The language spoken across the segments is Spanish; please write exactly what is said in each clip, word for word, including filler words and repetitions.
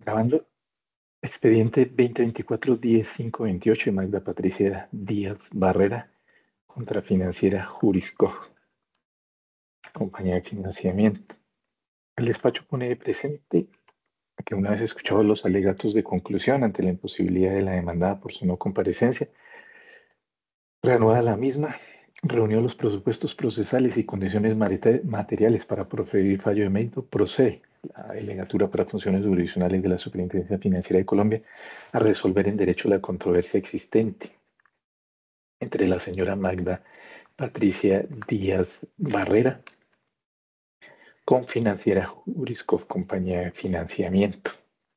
Grabando. Expediente veinte veinticuatro diez cinco veintiocho de Magda Patricia Díaz Barrera contra Financiera Jurisco, compañía de financiamiento. El despacho pone de presente que una vez escuchados los alegatos de conclusión ante la imposibilidad de la demandada por su no comparecencia, reanudada la misma, reunió los presupuestos procesales y condiciones marita- materiales para proferir fallo de mérito, procede la delegatura para funciones jurisdiccionales de la Superintendencia Financiera de Colombia a resolver en derecho la controversia existente entre la señora Magda Patricia Díaz Barrera con Financiera Jurisco, compañía de financiamiento.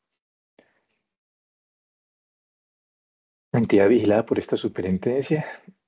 La entidad vigilada por esta superintendencia,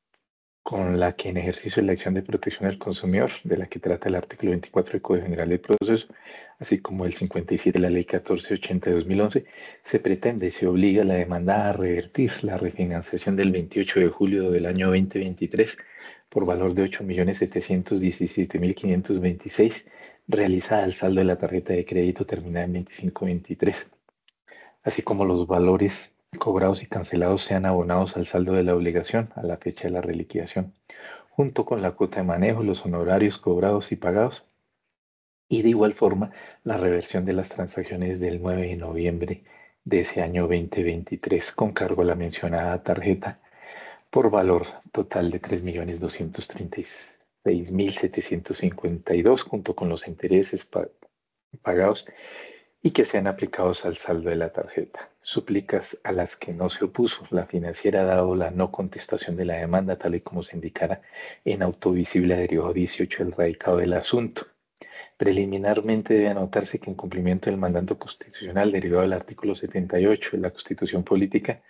con la que en ejercicio de la acción de protección al consumidor, de la que trata el artículo veinticuatro del Código General del Proceso, así como el cincuenta y siete de la Ley catorce ochenta de dos mil once, se pretende y se obliga a la demandada a revertir la refinanciación del veintiocho de julio del año dos mil veintitrés por valor de ocho millones setecientos diecisiete mil quinientos veintiséis, realizada al saldo de la tarjeta de crédito terminada en veinticinco veintitrés, así como los valores cobrados y cancelados sean abonados al saldo de la obligación a la fecha de la reliquidación, junto con la cuota de manejo, los honorarios cobrados y pagados, y de igual forma la reversión de las transacciones del nueve de noviembre de ese año dos mil veintitrés con cargo a la mencionada tarjeta por valor total de tres millones doscientos treinta y seis mil setecientos cincuenta y dos, junto con los intereses pa- pagados y que sean aplicados al saldo de la tarjeta. Súplicas a las que no se opuso la financiera, dado la no contestación de la demanda, tal y como se indicara en autovisible derivado dieciocho del radicado del asunto. Preliminarmente debe anotarse que en cumplimiento del mandato constitucional derivado del artículo setenta y ocho de la Constitución Política,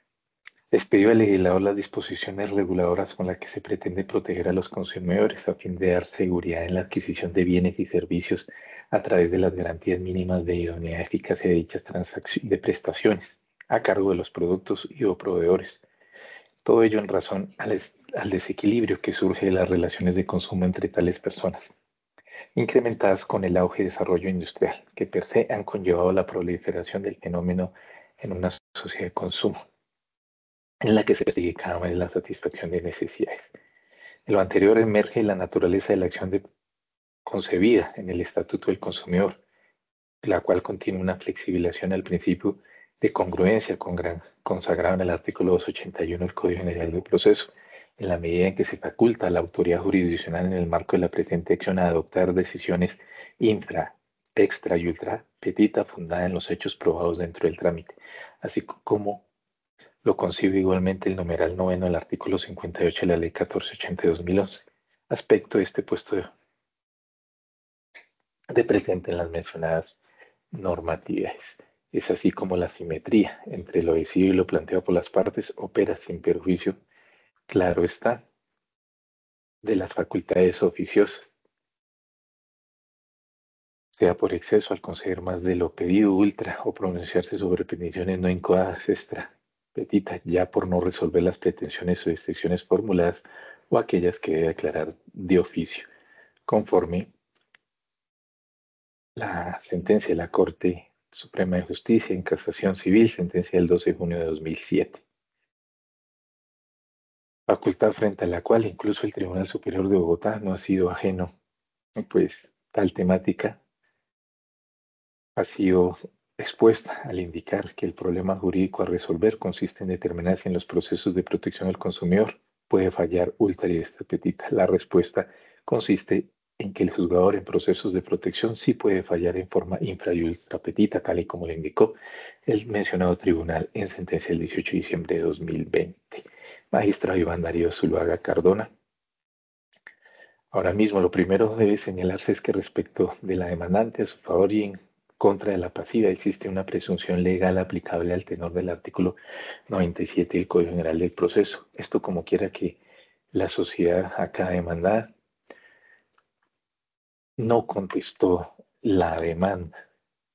les pidió al legislador las disposiciones reguladoras con las que se pretende proteger a los consumidores a fin de dar seguridad en la adquisición de bienes y servicios a través de las garantías mínimas de idoneidad y eficacia de dichas transacciones de prestaciones a cargo de los productos y o proveedores. Todo ello en razón al, es- al desequilibrio que surge de las relaciones de consumo entre tales personas, incrementadas con el auge y desarrollo industrial, que per se han conllevado la proliferación del fenómeno en una sociedad de consumo en la que se persigue cada vez la satisfacción de necesidades. De lo anterior emerge la naturaleza de la acción de- concebida en el Estatuto del Consumidor, la cual contiene una flexibilización al principio de congruencia con gran- consagrado en el artículo doscientos ochenta y uno del Código General del Proceso, en la medida en que se faculta a la autoridad jurisdiccional en el marco de la presente acción a adoptar decisiones infra, extra y ultra petita fundada en los hechos probados dentro del trámite, así como lo concibe igualmente el numeral noveno del artículo cincuenta y ocho de la Ley catorce ochenta de dos mil once, aspecto de este puesto de, de presente en las mencionadas normatividades. Es así como la simetría entre lo decidido y lo planteado por las partes opera sin perjuicio, claro está, de las facultades oficiosas, sea por exceso al conceder más de lo pedido ultra o pronunciarse sobre peticiones no incoadas extra petita, ya por no resolver las pretensiones o excepciones formuladas o aquellas que debe aclarar de oficio, conforme la sentencia de la Corte Suprema de Justicia en Casación Civil, sentencia del doce de junio de dos mil siete. Facultad frente a la cual incluso el Tribunal Superior de Bogotá no ha sido ajeno, pues tal temática ha sido expuesta al indicar que el problema jurídico a resolver consiste en determinar si en los procesos de protección al consumidor puede fallar ultra y extra petita. La respuesta consiste en que el juzgador en procesos de protección sí puede fallar en forma infra y ultra petita, tal y como le indicó el mencionado tribunal en sentencia del dieciocho de diciembre de dos mil veinte. Magistrado Iván Darío Zuluaga Cardona. Ahora mismo, lo primero debe señalarse es que respecto de la demandante a su favor y en contra de la pasiva existe una presunción legal aplicable al tenor del artículo noventa y siete del Código General del Proceso. Esto como quiera que la sociedad acá demandada no contestó la demanda,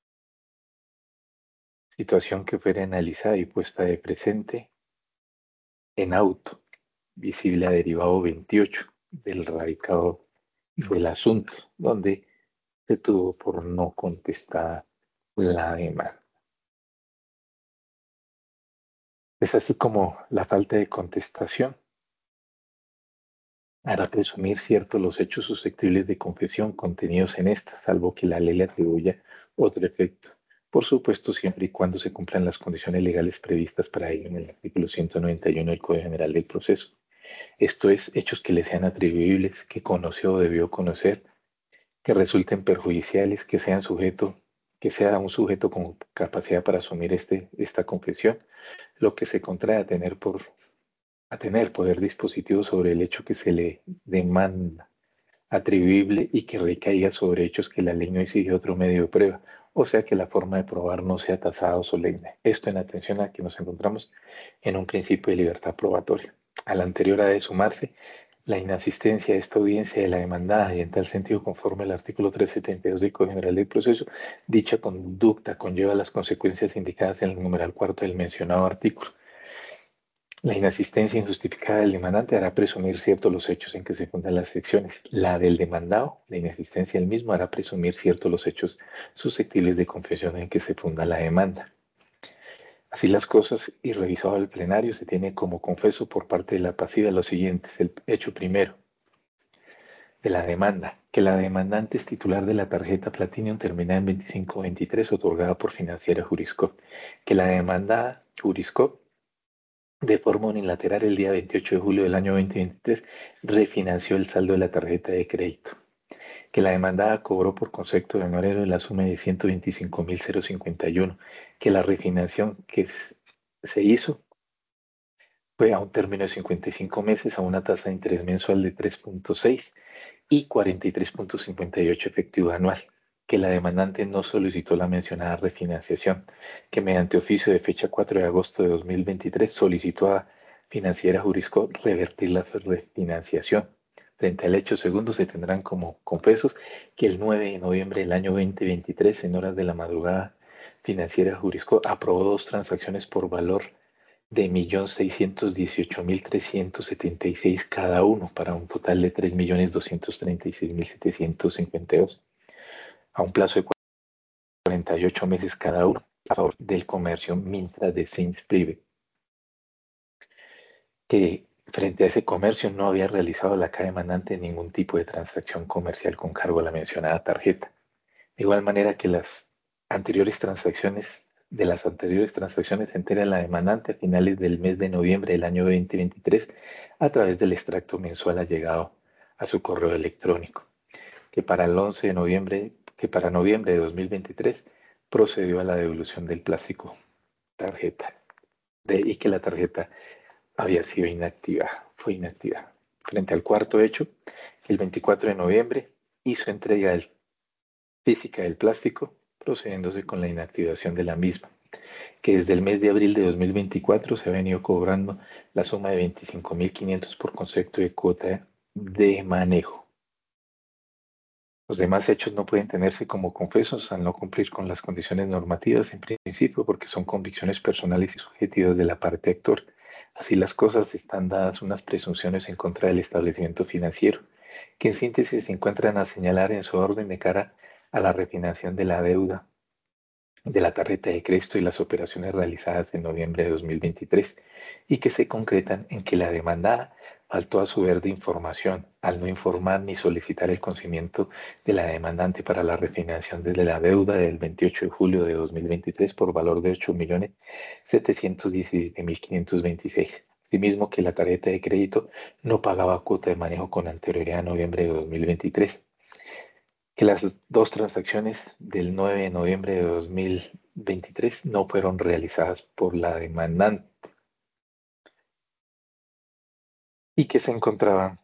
situación que fuera analizada y puesta de presente en auto, visible a derivado veintiocho del radicado del asunto, donde se tuvo por no contestar la demanda. Es así como la falta de contestación hará presumir ciertos los hechos susceptibles de confesión contenidos en esta, salvo que la ley le atribuya otro efecto. Por supuesto, siempre y cuando se cumplan las condiciones legales previstas para ello en el artículo ciento noventa y uno del Código General del Proceso. Esto es, hechos que le sean atribuibles, que conoció o debió conocer, que resulten perjudiciales, que sean sujeto, que sea un sujeto con capacidad para asumir este, esta confesión, lo que se contrae a tener por a tener poder dispositivo sobre el hecho que se le demanda, atribuible y que recaiga sobre hechos que la ley no exige otro medio de prueba, o sea que la forma de probar no sea tasada o solemne. Esto en atención a que nos encontramos en un principio de libertad probatoria. Al anterior ha de sumarse la inasistencia a esta audiencia de la demandada y en tal sentido, conforme al artículo trescientos setenta y dos del Código General del Proceso, dicha conducta conlleva las consecuencias indicadas en el numeral cuarto del mencionado artículo. La inasistencia injustificada del demandante hará presumir ciertos los hechos en que se fundan las secciones. La del demandado, la inasistencia del mismo, hará presumir ciertos los hechos susceptibles de confesión en que se funda la demanda. Así las cosas, y revisado el plenario, se tiene como confeso por parte de la pasiva lo siguiente: el hecho primero de la demanda, que la demandante es titular de la tarjeta Platinum terminada en veinticinco veintitrés otorgada por Financiera Juriscop, que la demandada Juriscop de forma unilateral el día veintiocho de julio del año dos mil veintitrés refinanció el saldo de la tarjeta de crédito, que la demandada cobró por concepto de honorario la suma de ciento veinticinco mil cincuenta y uno, que la refinanciación que se hizo fue a un término de cincuenta y cinco meses a una tasa de interés mensual de tres punto seis y cuarenta y tres punto cincuenta y ocho efectivo anual, que la demandante no solicitó la mencionada refinanciación, que mediante oficio de fecha cuatro de agosto de dos mil veintitrés solicitó a Financiera Jurisco revertir la refinanciación. Frente al hecho segundo, se tendrán como confesos que el nueve de noviembre del año dos mil veintitrés, en horas de la madrugada, Financiera Jurisco aprobó dos transacciones por valor de un millón seiscientos dieciocho mil trescientos setenta y seis cada uno, para un total de tres millones doscientos treinta y seis mil setecientos cincuenta y dos, a un plazo de cuarenta y ocho meses cada uno, a favor del comercio Mintra de Saints Prive, que frente a ese comercio no había realizado la caja demandante ningún tipo de transacción comercial con cargo a la mencionada tarjeta. De igual manera que las anteriores transacciones, de las anteriores transacciones se entera la demandante a finales del mes de noviembre del año dos mil veintitrés a través del extracto mensual allegado a su correo electrónico, que para el once de noviembre, que para noviembre de dos mil veintitrés procedió a la devolución del plástico tarjeta de, y que la tarjeta había sido inactiva, fue inactiva. Frente al cuarto hecho, el veinticuatro de noviembre hizo entrega del física del plástico, procediéndose con la inactivación de la misma, que desde el mes de abril de dos mil veinticuatro se ha venido cobrando la suma de veinticinco mil quinientos por concepto de cuota de manejo. Los demás hechos no pueden tenerse como confesos al no cumplir con las condiciones normativas en principio, porque son convicciones personales y subjetivas de la parte actor. Así las cosas, están dadas unas presunciones en contra del establecimiento financiero, que en síntesis se encuentran a señalar en su orden de cara a la refinanciación de la deuda de la tarjeta de crédito y las operaciones realizadas en noviembre de dos mil veintitrés, y que se concretan en que la demandada faltó a su deber de información al no informar ni solicitar el conocimiento de la demandante para la refinanciación de la deuda del veintiocho de julio de dos mil veintitrés por valor de ocho millones setecientos diecisiete mil quinientos veintiséis. Asimismo, que la tarjeta de crédito no pagaba cuota de manejo con anterioridad a noviembre de dos mil veintitrés, que las dos transacciones del nueve de noviembre de dos mil veintitrés no fueron realizadas por la demandante y que se encontraban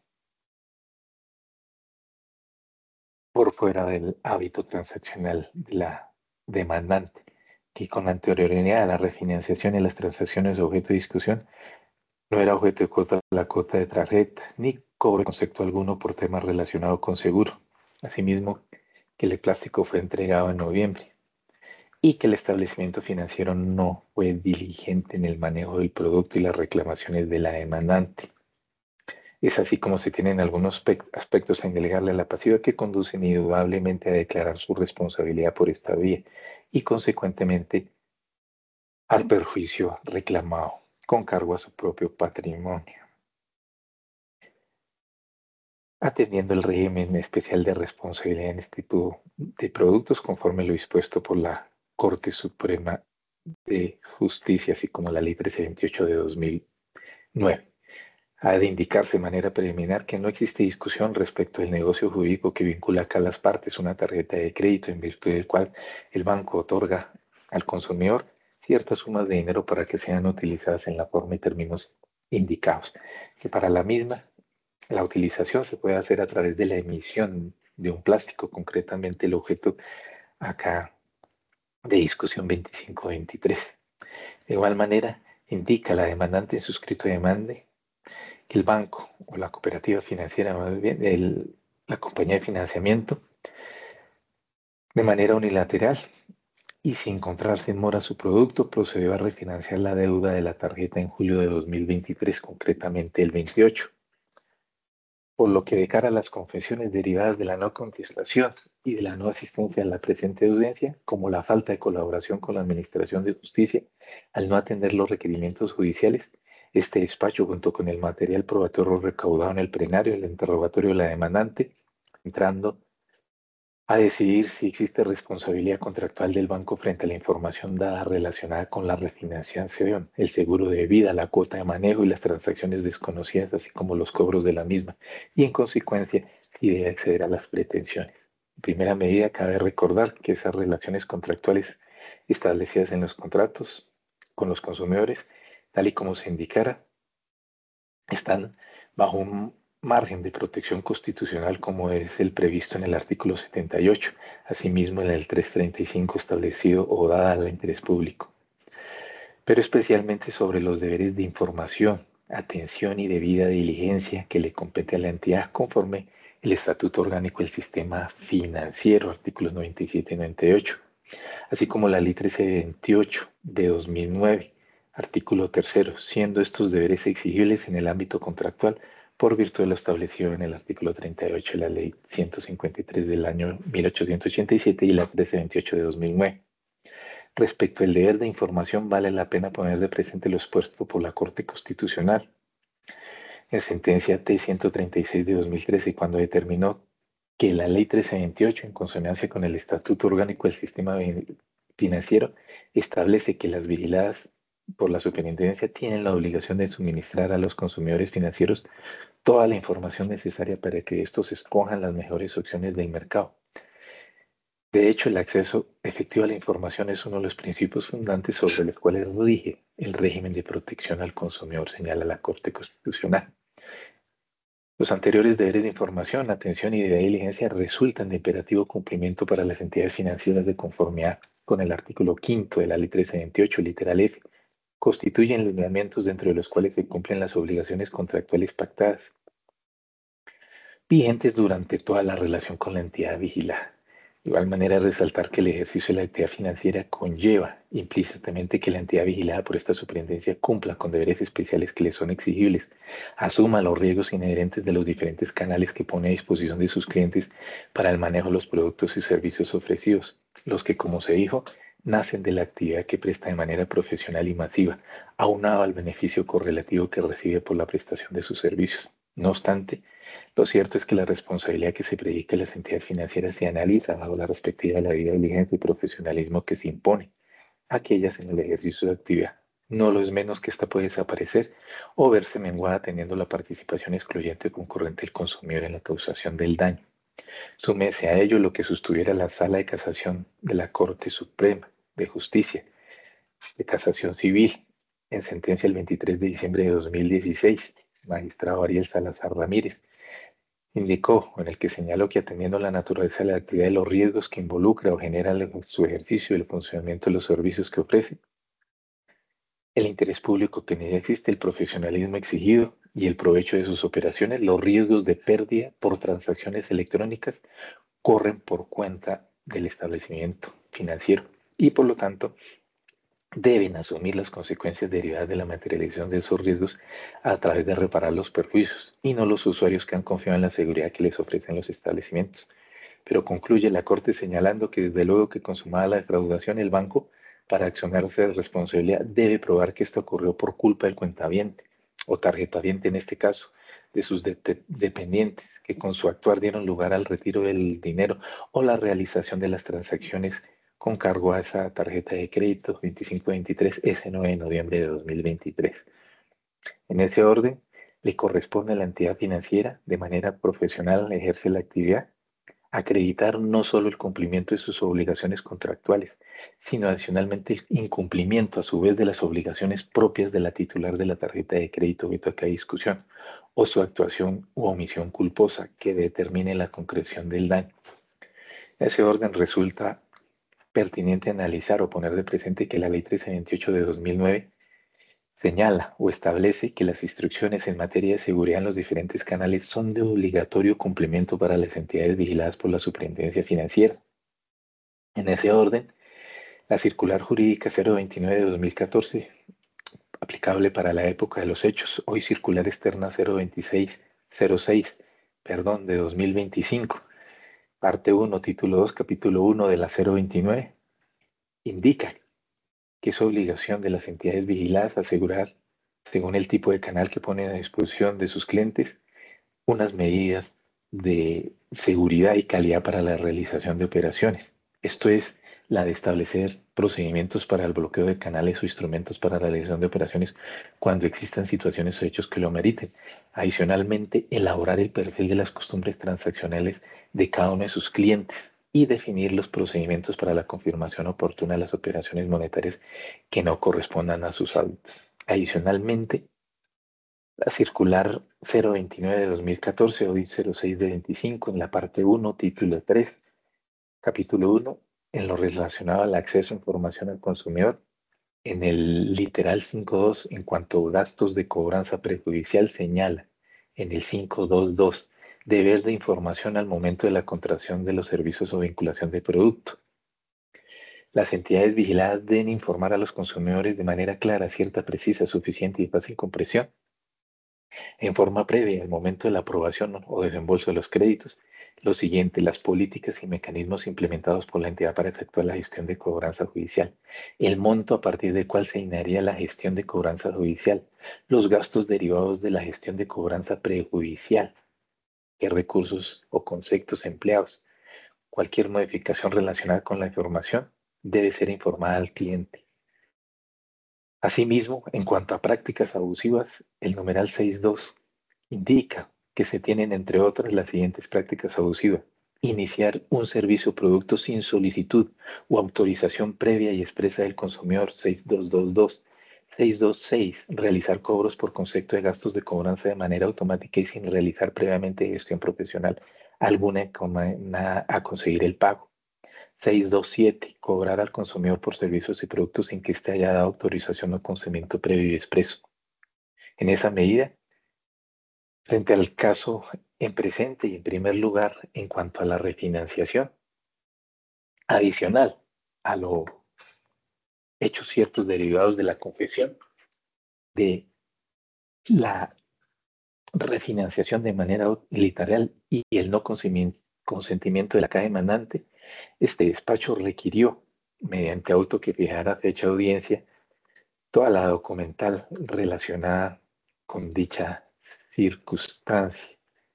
por fuera del hábito transaccional de la demandante, que con anterioridad a la refinanciación y las transacciones de objeto de discusión no era objeto de cuota la cuota de tarjeta, ni cobre concepto alguno por temas relacionados con seguro. Asimismo, que el plástico fue entregado en noviembre y que el establecimiento financiero no fue diligente en el manejo del producto y las reclamaciones de la demandante. Es así como se tienen algunos aspectos a delegarle a la pasiva que conducen indudablemente a declarar su responsabilidad por esta vía y consecuentemente al perjuicio reclamado. con cargo a su propio patrimonio, atendiendo el régimen especial de responsabilidad en este tipo de productos conforme lo dispuesto por la Corte Suprema de Justicia, así como la Ley trece veintiocho de dos mil nueve. Ha de indicarse de manera preliminar que no existe discusión respecto del negocio jurídico que vincula acá a las partes una tarjeta de crédito en virtud del cual el banco otorga al consumidor ciertas sumas de dinero para que sean utilizadas en la forma y términos indicados, que para la misma la utilización se puede hacer a través de la emisión de un plástico, concretamente el objeto acá de discusión veinticinco veintitrés. De igual manera, indica la demandante en su escrito de demanda que el banco o la cooperativa financiera, más bien, el- la compañía de financiamiento, de manera unilateral y sin encontrarse en mora su producto, procedió a refinanciar la deuda de la tarjeta en julio de dos mil veintitrés, concretamente el veintiocho. Por lo que de cara a las confesiones derivadas de la no contestación y de la no asistencia a la presente audiencia, como la falta de colaboración con la Administración de Justicia al no atender los requerimientos judiciales, este despacho, junto con el material probatorio recaudado en el plenario, el interrogatorio de la demandante, entrando a decidir si existe responsabilidad contractual del banco frente a la información dada relacionada con la refinanciación, el seguro de vida, la cuota de manejo y las transacciones desconocidas, así como los cobros de la misma, y en consecuencia, si debe acceder a las pretensiones. En primera medida, cabe recordar que esas relaciones contractuales establecidas en los contratos con los consumidores, tal y como se indicara, están bajo un margen de protección constitucional como es el previsto en el artículo setenta y ocho, asimismo en el trescientos treinta y cinco establecido o dada al interés público, pero especialmente sobre los deberes de información, atención y debida diligencia que le compete a la entidad conforme el Estatuto Orgánico del Sistema Financiero, artículos noventa y siete y noventa y ocho, así como la Ley trece veintiocho de dos mil nueve, artículo tercero, siendo estos deberes exigibles en el ámbito contractual por virtud de lo establecido en el artículo treinta y ocho de la Ley ciento cincuenta y tres del año mil ochocientos ochenta y siete y la trece veintiocho de dos mil nueve. Respecto al deber de información, vale la pena poner de presente lo expuesto por la Corte Constitucional en sentencia T ciento treinta y seis de dos mil trece, cuando determinó que la Ley trece veintiocho, en consonancia con el Estatuto Orgánico del Sistema Financiero, establece que las vigiladas por la superintendencia tienen la obligación de suministrar a los consumidores financieros toda la información necesaria para que estos escojan las mejores opciones del mercado. De hecho, el acceso efectivo a la información es uno de los principios fundantes sobre los cuales rige el régimen de protección al consumidor, señala la Corte Constitucional. Los anteriores deberes de información, atención y de diligencia resultan de imperativo cumplimiento para las entidades financieras de conformidad con el artículo quinto de la Ley trece veintiocho, literal F. Constituyen lineamientos dentro de los cuales se cumplen las obligaciones contractuales pactadas, vigentes durante toda la relación con la entidad vigilada. De igual manera, resaltar que el ejercicio de la actividad financiera conlleva implícitamente que la entidad vigilada por esta superintendencia cumpla con deberes especiales que le son exigibles, asuma los riesgos inherentes de los diferentes canales que pone a disposición de sus clientes para el manejo de los productos y servicios ofrecidos, los que, como se dijo, nacen de la actividad que presta de manera profesional y masiva, aunado al beneficio correlativo que recibe por la prestación de sus servicios. No obstante, lo cierto es que la responsabilidad que se predica en las entidades financieras se analiza bajo la perspectiva de la vida diligencia y profesionalismo que se impone a aquellas en el ejercicio de actividad. No lo es menos que ésta puede desaparecer o verse menguada teniendo la participación excluyente o concurrente del consumidor en la causación del daño. Súmese a ello lo que sostuviera la Sala de Casación de la Corte Suprema de Justicia de Casación Civil en sentencia el veintitrés de diciembre de dos mil dieciséis, magistrado Ariel Salazar Ramírez, indicó, en el que señaló que atendiendo a la naturaleza de la actividad y los riesgos que involucra o genera su ejercicio y el funcionamiento de los servicios que ofrece, el interés público que en ella existe, el profesionalismo exigido y el provecho de sus operaciones, los riesgos de pérdida por transacciones electrónicas corren por cuenta del establecimiento financiero y por lo tanto deben asumir las consecuencias derivadas de la materialización de esos riesgos a través de reparar los perjuicios y no los usuarios que han confiado en la seguridad que les ofrecen los establecimientos. Pero concluye la Corte señalando que desde luego que consumada la defraudación, el banco para accionarse de responsabilidad, debe probar que esto ocurrió por culpa del cuentaviente o tarjetaviente en este caso, de sus de dependientes, que con su actuar dieron lugar al retiro del dinero o la realización de las transacciones con cargo a esa tarjeta de crédito veinticinco veintitrés ese nueve de noviembre de dos mil veintitrés. En ese orden, le corresponde a la entidad financiera, de manera profesional, ejerce la actividad, acreditar no solo el cumplimiento de sus obligaciones contractuales, sino adicionalmente el incumplimiento a su vez de las obligaciones propias de la titular de la tarjeta de crédito objeto de discusión, o su actuación u omisión culposa que determine la concreción del daño. En ese orden resulta pertinente analizar o poner de presente que la Ley trece veintiocho de dos mil nueve señala o establece que las instrucciones en materia de seguridad en los diferentes canales son de obligatorio cumplimiento para las entidades vigiladas por la Superintendencia Financiera. En ese orden, la Circular Jurídica cero veintinueve de dos mil catorce, aplicable para la época de los hechos, hoy Circular Externa cero veintiséis cero seis, perdón, de dos mil veinticinco, parte uno, título dos, capítulo uno de la cero veintinueve, indica que es obligación de las entidades vigiladas asegurar, según el tipo de canal que ponen a disposición de sus clientes, unas medidas de seguridad y calidad para la realización de operaciones. Esto es la de establecer procedimientos para el bloqueo de canales o instrumentos para la realización de operaciones cuando existan situaciones o hechos que lo meriten. Adicionalmente, elaborar el perfil de las costumbres transaccionales de cada uno de sus clientes y definir los procedimientos para la confirmación oportuna de las operaciones monetarias que no correspondan a sus hábitos. Adicionalmente, la circular cero veintinueve de dos mil catorce, hoy cero seis de veinticinco, en la parte uno, título tres, capítulo uno, en lo relacionado al acceso a información al consumidor, en el literal cinco punto dos, en cuanto a gastos de cobranza prejudicial, señala en el cinco punto dos punto dos, deber de información al momento de la contratación de los servicios o vinculación de producto. Las entidades vigiladas deben informar a los consumidores de manera clara, cierta, precisa, suficiente y de fácil comprensión en forma previa al momento de la aprobación o desembolso de los créditos. Lo siguiente, las políticas y mecanismos implementados por la entidad para efectuar la gestión de cobranza judicial, el monto a partir del cual se iniciaría la gestión de cobranza judicial, los gastos derivados de la gestión de cobranza prejudicial, qué recursos o conceptos empleados. Cualquier modificación relacionada con la información debe ser informada al cliente. Asimismo, en cuanto a prácticas abusivas, el numeral seis punto dos indica que se tienen, entre otras, las siguientes prácticas abusivas. Iniciar un servicio o producto sin solicitud o autorización previa y expresa del consumidor, seis punto doscientos veintidós. seis punto veintiséis. Realizar cobros por concepto de gastos de cobranza de manera automática y sin realizar previamente gestión profesional alguna encaminada a conseguir el pago. seis punto veintisiete. Cobrar al consumidor por servicios y productos sin que éste haya dado autorización o consentimiento previo y expreso. En esa medida, frente al caso en presente y en primer lugar en cuanto a la refinanciación, adicional a los hechos ciertos derivados de la confesión de la refinanciación de manera literal y el no consentimiento de la caja demandante, este despacho requirió, mediante auto que fijara fecha de audiencia, toda la documental relacionada con dicha circunstancia,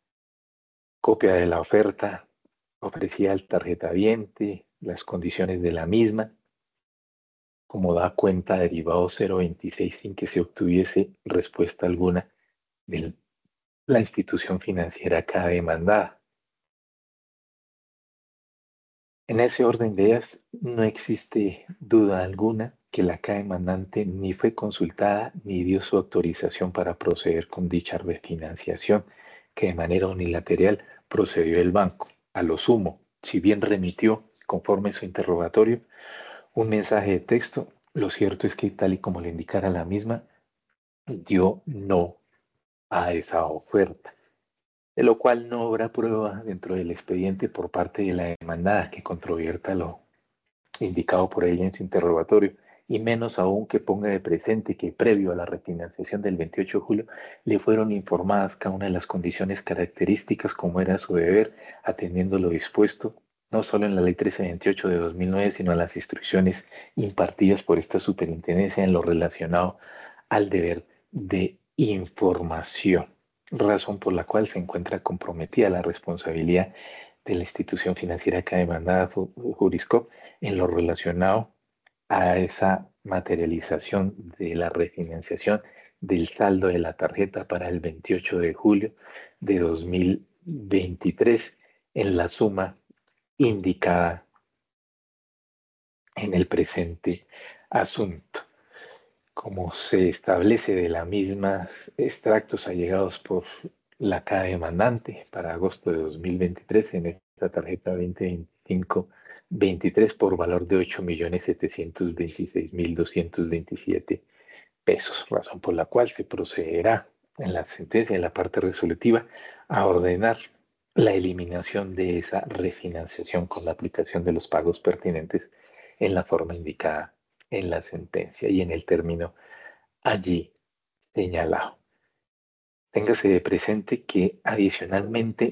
copia de la oferta ofrecida al tarjetaviente, las condiciones de la misma, como da cuenta derivado cero veintiséis sin que se obtuviese respuesta alguna de la institución financiera acá demandada. En ese orden de ideas, no existe duda alguna que la acá demandante ni fue consultada ni dio su autorización para proceder con dicha refinanciación, que de manera unilateral procedió el banco. A lo sumo, si bien remitió, conforme a su interrogatorio, un mensaje de texto, lo cierto es que, tal y como le indicara la misma, dio no a esa oferta, de lo cual no habrá prueba dentro del expediente por parte de la demandada que controvierta lo indicado por ella en su interrogatorio, y menos aún que ponga de presente que previo a la refinanciación del veintiocho de julio le fueron informadas cada una de las condiciones características como era su deber, atendiendo lo dispuesto no solo en la Ley trece veintiocho de dos mil nueve, sino en las instrucciones impartidas por esta superintendencia en lo relacionado al deber de información, razón por la cual se encuentra comprometida la responsabilidad de la institución financiera que ha demandado Juriscop en lo relacionado a esa materialización de la refinanciación del saldo de la tarjeta para el veintiocho de julio de dos mil veintitrés en la suma indicada en el presente asunto. Como se establece de la misma extractos allegados por la C A demandante para agosto de dos mil veintitrés en esta tarjeta veinte veinticinco veintitrés por valor de ocho millones setecientos veintiséis mil doscientos veintisiete pesos, razón por la cual se procederá en la sentencia, en la parte resolutiva, a ordenar la eliminación de esa refinanciación con la aplicación de los pagos pertinentes en la forma indicada en la sentencia y en el término allí señalado. Téngase de presente que adicionalmente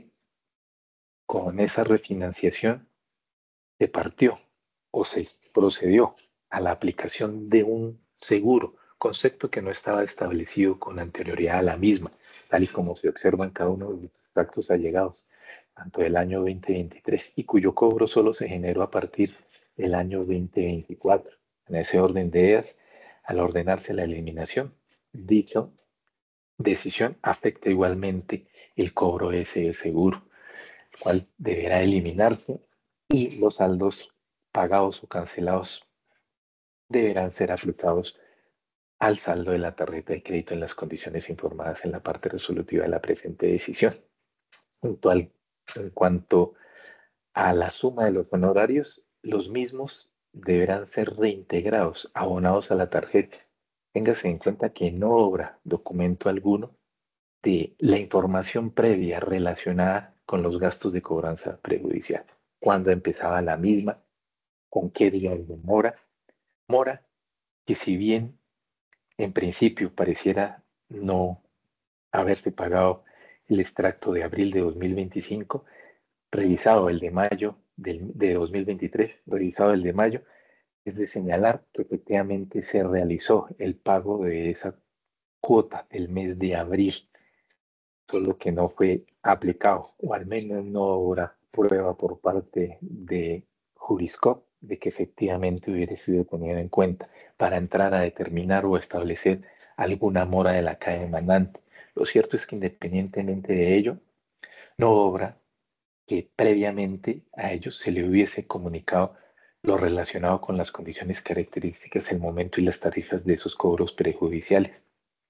con esa refinanciación se partió o se procedió a la aplicación de un seguro, concepto que no estaba establecido con anterioridad a la misma, tal y como se observa en cada uno de los extractos allegados, tanto del año veinte veintitrés y cuyo cobro solo se generó a partir del año veinte veinticuatro. En ese orden de ideas, al ordenarse la eliminación, dicha decisión afecta igualmente el cobro de ese seguro, el cual deberá eliminarse y los saldos pagados o cancelados deberán ser aplicados al saldo de la tarjeta de crédito en las condiciones informadas en la parte resolutiva de la presente decisión. Puntual, en cuanto a la suma de los honorarios, los mismos deberán ser reintegrados, abonados a la tarjeta. Téngase en cuenta que no obra documento alguno de la información previa relacionada con los gastos de cobranza prejudicial. Cuándo empezaba la misma, con qué día de mora, mora que si bien en principio pareciera no haberse pagado el extracto de abril de dos mil veinticinco, revisado el de mayo del, de dos mil veintitrés, revisado el de mayo, es de señalar que efectivamente se realizó el pago de esa cuota del mes de abril, solo que no fue aplicado, o al menos no habrá prueba por parte de Juriscop de que efectivamente hubiera sido tenido en cuenta para entrar a determinar o establecer alguna mora de la C A E demandante. Lo cierto es que independientemente de ello, no obra que previamente a ellos se le hubiese comunicado lo relacionado con las condiciones características, el momento y las tarifas de esos cobros prejudiciales,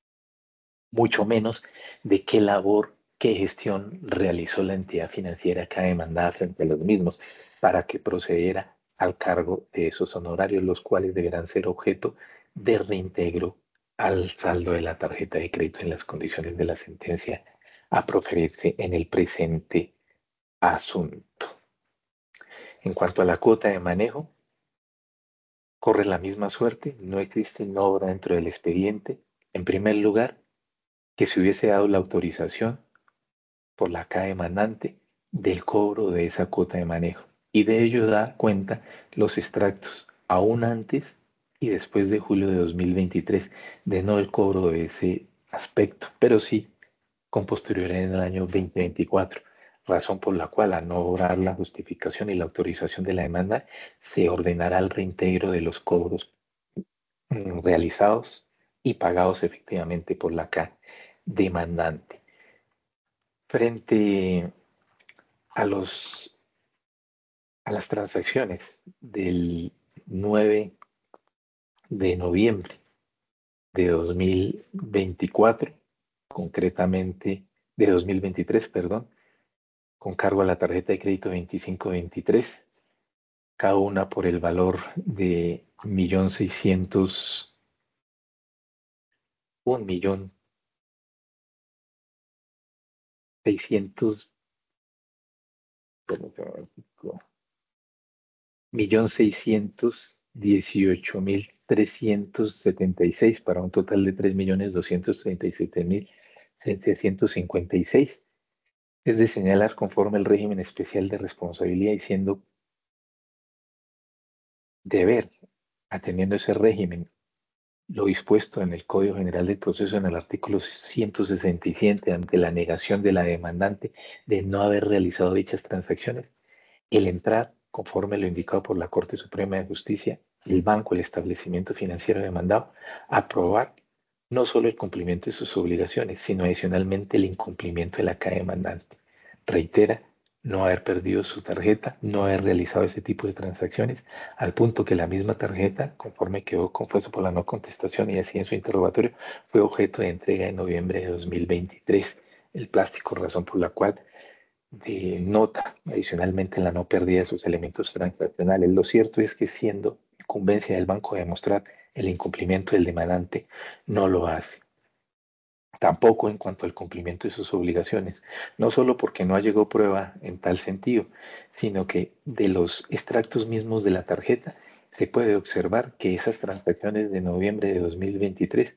mucho menos de qué labor, qué gestión realizó la entidad financiera que ha demandado frente a los mismos para que procediera al cargo de esos honorarios, los cuales deberán ser objeto de reintegro al saldo de la tarjeta de crédito en las condiciones de la sentencia a proferirse en el presente asunto. En cuanto a la cuota de manejo, corre la misma suerte, no existe una obra dentro del expediente. En primer lugar, que se hubiese dado la autorización por la C A E demandante del cobro de esa cuota de manejo. Y de ello da cuenta los extractos aún antes y después de julio de dos mil veintitrés, de no el cobro de ese aspecto, pero sí con posterioridad en el año veinte veinticuatro, razón por la cual al no obrar la justificación y la autorización de la demanda, se ordenará el reintegro de los cobros mm, realizados y pagados efectivamente por la C A E demandante. Frente a, los, a las transacciones del nueve de noviembre de dos mil veinticuatro, concretamente de dos mil veintitrés, perdón, con cargo a la tarjeta de crédito veinticinco veintitrés, cada una por el valor de un millón seiscientos, un millón seiscientos, millón seiscientos dieciocho mil trescientos setenta y seis para un total de tres millones doscientos treinta y siete mil setecientos cincuenta y seis. Es de señalar conforme el régimen especial de responsabilidad y siendo deber, atendiendo ese régimen, lo dispuesto en el Código General del Proceso en el artículo ciento sesenta y siete ante la negación de la demandante de no haber realizado dichas transacciones, el entrar, conforme lo indicado por la Corte Suprema de Justicia, el banco, el establecimiento financiero demandado, aprobar no solo el cumplimiento de sus obligaciones, sino adicionalmente el incumplimiento de la C A demandante. Reitera no haber perdido su tarjeta, no haber realizado ese tipo de transacciones, al punto que la misma tarjeta, conforme quedó confeso por la no contestación y así en su interrogatorio, fue objeto de entrega en noviembre de dos mil veintitrés. El plástico, razón por la cual denota adicionalmente la no pérdida de sus elementos transaccionales. Lo cierto es que siendo incumbencia del banco demostrar el incumplimiento del demandante, no lo hace. Tampoco en cuanto al cumplimiento de sus obligaciones, no solo porque no llegado prueba en tal sentido, sino que de los extractos mismos de la tarjeta se puede observar que esas transacciones de noviembre de dos mil veintitrés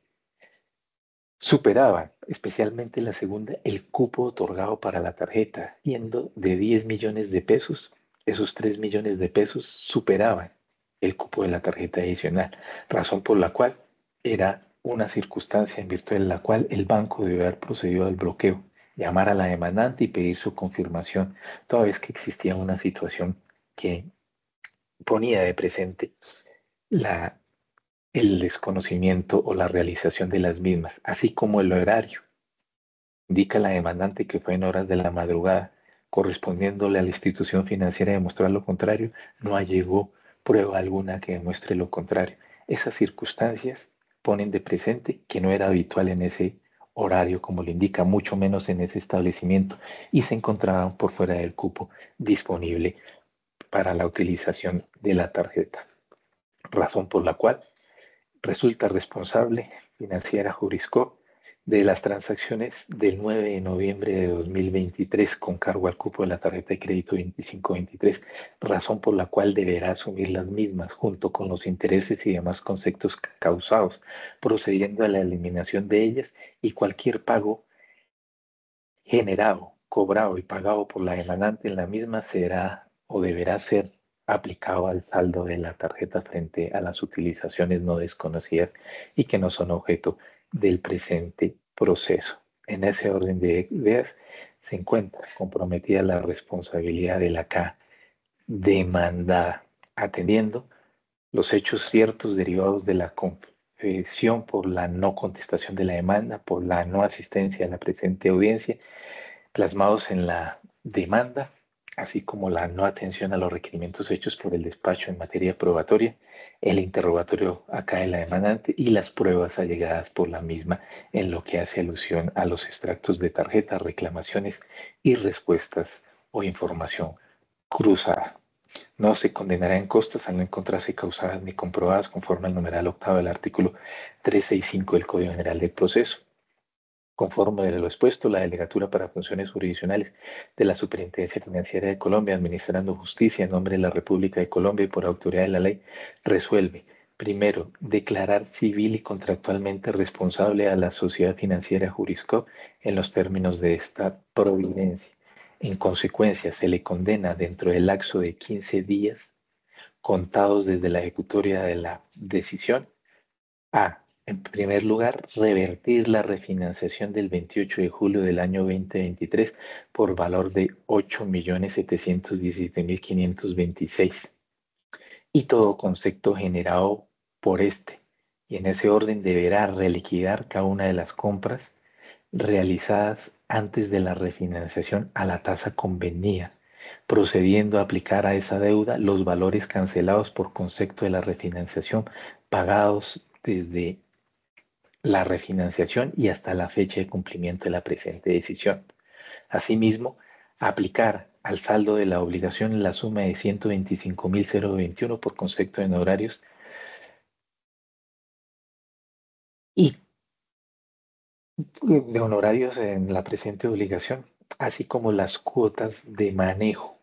superaban, especialmente la segunda, el cupo otorgado para la tarjeta, siendo de diez millones de pesos, esos tres millones de pesos superaban el cupo de la tarjeta adicional, razón por la cual era una circunstancia en virtud de la cual el banco debe haber procedido al bloqueo, llamar a la demandante y pedir su confirmación, toda vez que existía una situación que ponía de presente la, el desconocimiento o la realización de las mismas, así como el horario. Indica la demandante que fue en horas de la madrugada, correspondiéndole a la institución financiera demostrar lo contrario, no allegó prueba alguna que demuestre lo contrario. Esas circunstancias ponen de presente que no era habitual en ese horario, como lo indica, mucho menos en ese establecimiento, y se encontraban por fuera del cupo disponible para la utilización de la tarjeta. Razón por la cual resulta responsable financiera Jurisco de las transacciones del nueve de noviembre de dos mil veintitrés con cargo al cupo de la tarjeta de crédito veinticinco veintitrés, razón por la cual deberá asumir las mismas junto con los intereses y demás conceptos causados, procediendo a la eliminación de ellas y cualquier pago generado, cobrado y pagado por la demandante en la misma será o deberá ser aplicado al saldo de la tarjeta frente a las utilizaciones no desconocidas y que no son objeto del presente proceso. En ese orden de ideas se encuentra comprometida la responsabilidad de la C A demandada, atendiendo los hechos ciertos derivados de la confesión por la no contestación de la demanda, por la no asistencia a la presente audiencia plasmados en la demanda, así como la no atención a los requerimientos hechos por el despacho en materia probatoria, el interrogatorio acá de la demandante y las pruebas allegadas por la misma en lo que hace alusión a los extractos de tarjetas, reclamaciones y respuestas o información cruzada. No se condenará en costas al no encontrarse causadas ni comprobadas conforme al numeral octavo del artículo trescientos sesenta y cinco del Código General del Proceso. Conforme de lo expuesto, la Delegatura para Funciones Jurisdiccionales de la Superintendencia Financiera de Colombia, administrando justicia en nombre de la República de Colombia y por autoridad de la ley, resuelve, primero, declarar civil y contractualmente responsable a la Sociedad Financiera Jurisco en los términos de esta providencia. En consecuencia, se le condena dentro del lapso de quince días contados desde la ejecutoria de la decisión a, en primer lugar, revertir la refinanciación del veintiocho de julio del año dos mil veintitrés por valor de ocho millones setecientos diecisiete mil quinientos veintiséis y todo concepto generado por este. Y en ese orden deberá reliquidar cada una de las compras realizadas antes de la refinanciación a la tasa convenida, procediendo a aplicar a esa deuda los valores cancelados por concepto de la refinanciación pagados desde la refinanciación y hasta la fecha de cumplimiento de la presente decisión. Asimismo, aplicar al saldo de la obligación la suma de ciento veinticinco mil veintiuno por concepto de honorarios y de honorarios en la presente obligación, así como las cuotas de manejo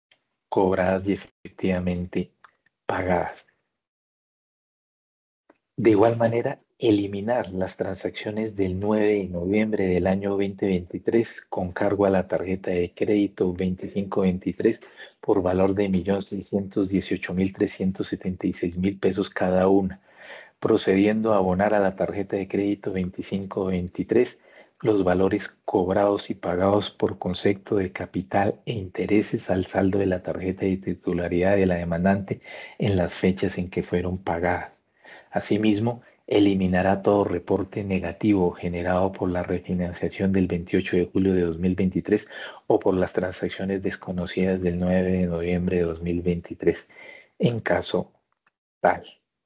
cobradas y efectivamente pagadas. De igual manera, eliminar las transacciones del nueve de noviembre del año dos mil veintitrés con cargo a la tarjeta de crédito veinticinco veintitrés por valor de un millón seiscientos dieciocho mil trescientos setenta y seis mil pesos cada una, procediendo a abonar a la tarjeta de crédito veinticinco veintitrés los valores cobrados y pagados por concepto de capital e intereses al saldo de la tarjeta de titularidad de la demandante en las fechas en que fueron pagadas. Asimismo, eliminará todo reporte negativo generado por la refinanciación del veintiocho de julio de dos mil veintitrés o por las transacciones desconocidas del nueve de noviembre de dos mil veintitrés, en caso tal.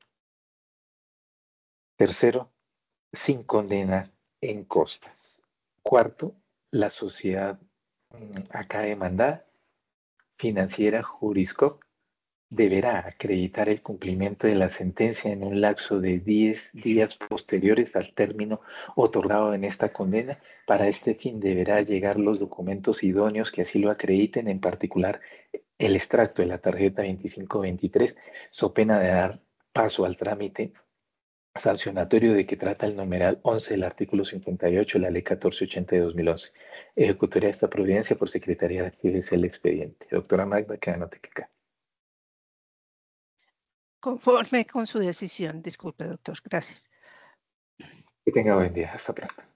Tercero, sin condena en costas. Cuarto, la sociedad mm, acá demandada, financiera Jurisco, deberá acreditar el cumplimiento de la sentencia en un lapso de diez días posteriores al término otorgado en esta condena. Para este fin deberá llegar los documentos idóneos que así lo acrediten, en particular el extracto de la tarjeta veinticinco veintitrés, so pena de dar paso al trámite sancionatorio de que trata el numeral once del artículo cincuenta y ocho de la Ley catorce ochenta de dos mil once. Ejecutoría esta providencia por Secretaría de el expediente. Doctora Magda, queda notificada. Conforme con su decisión. Disculpe, doctor. Gracias. Que tenga buen día. Hasta pronto.